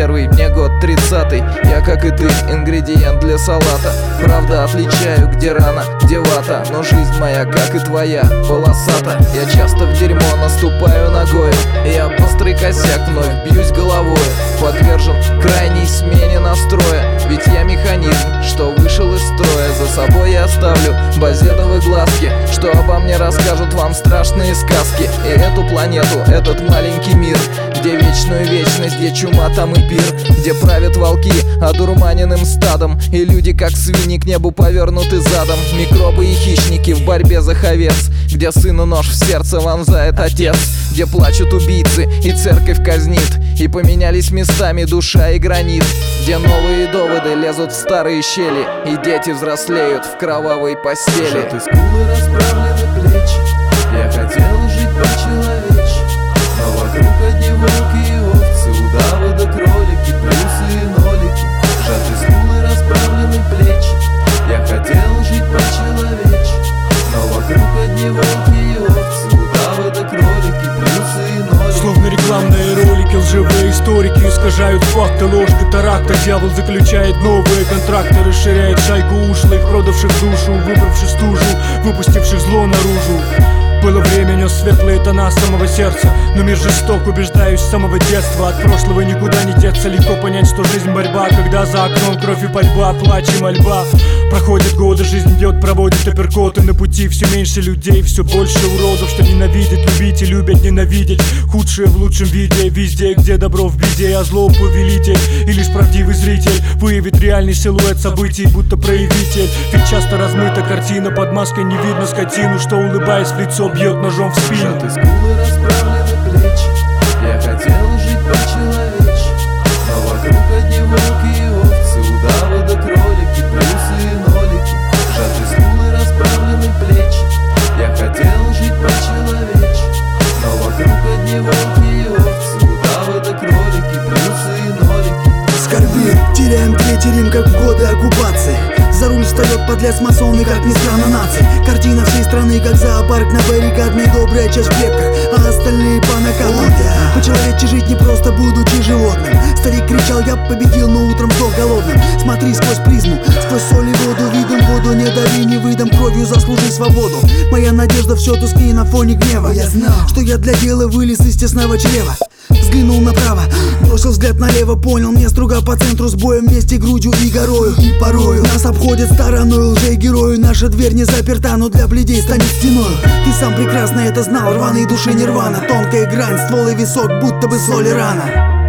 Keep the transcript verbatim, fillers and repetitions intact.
первый, мне год тридцатый. Я, как и ты, ингредиент для салата. Правда, отличаю, где рана, где вата. Но жизнь моя, как и твоя, полосата. Я часто в дерьмо наступаю ногою. Я острый косяк, вновь бьюсь головой. Подвержен крайней смене настроя. Ведь я механизм, что вышел из строя. За собой я оставлю базедовые глазки, что обо мне расскажут вам страшные сказки. И эту планету, этот маленький мир, где вечную вечность, где чума, там и пир, где правят волки одурманенным стадом, и люди, как свиньи, к небу повернуты задом. Микробы и хищники в борьбе за овец, где сыну нож в сердце вонзает отец, где плачут убийцы и церковь казнит, и поменялись местами душа и гранит, где новые доводы лезут в старые щели, и дети взрослеют в кровавой постели. Сжаты скулы, расправлены плечи. Я хотел жить по-человечьи, но вокруг одни волки и овцы, удавы да кролики, плюсы и нолики. Сжаты скулы, расправлены плечи. Я хотел жить по-человечьи, но вокруг одни волки и овцы, удавы да кролики, плюсы и нолики. Словно рекламные ролики, лживые историки искажают факты, ложь, катаракта. Дьявол заключает новые контракты, расширяет шайку ушлых, продавших душу, выбравших стужу, выпустивших зло наружу. Было время, нес светлые тона самого сердца, но мир жесток, убеждаюсь, с самого детства. От прошлого никуда не деться, легко понять, что жизнь борьба, когда за окном кровь и борьба, плач и мольба. Проходят годы, жизнь идет, проводит апперкоты. На пути все меньше людей, все больше уродов, что ненавидят, любить и любят ненавидеть. Худшее в лучшем виде, везде, где добро в беде, а зло повелитель. И лишь правдивый зритель выявит реальный силуэт событий, будто проявитель. Ведь часто размыта картина, под маской не видно скотину, что, улыбаясь в лицо, бьет ножом в спину. Сжаты скулы, расправлены плечи. Я хотел жить по-человечьи, но вокруг одни волки и овцы, удавы да кролики, плюсы и нолики. Сжаты скулы, расправлены плечи. Я хотел жить по-человечьи, но вокруг одни волки и овцы, удавы да кролики, плюсы и нолики. Скорби, теряем третий Рим, как в годы оккупации. За руль встает подлец масоны, как ни странно, наций. Картина всей страны, как зоопарк на баррикадной. Добрая часть в клетках, а остальные по накалам. По-человечьи жить не просто, будучи животным. Старик кричал, я победил, но утром сдох голодным. Смотри сквозь призму, сквозь соль и воду. Видом воду не дави, не выдам, кровью заслужи свободу. Моя надежда все тускнее на фоне гнева. Я знал, что я для дела вылез из тесного чрева. Взглянул направо, бросил взгляд налево, понял, мне струга по центру с боем вместе грудью и горою. И порою нас обходят стороной лжегерою. Наша дверь не заперта, но для бледей станет стеною. Ты сам прекрасно это знал, рваной души нирвана. Тонкая грань, ствол и висок, будто бы соли рана.